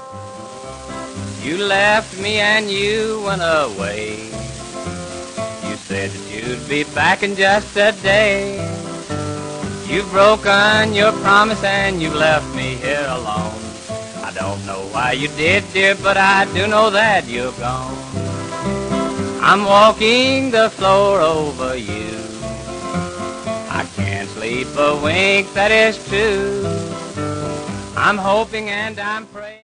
You left me and you went away. You said that you'd be back in just a day. You've broken your promise and you've left me here alone. I don't know why you did, dear, but I do know that you're gone. I'm walking the floor over you. I can't sleep a wink, that is true. I'm hoping and I'm praying.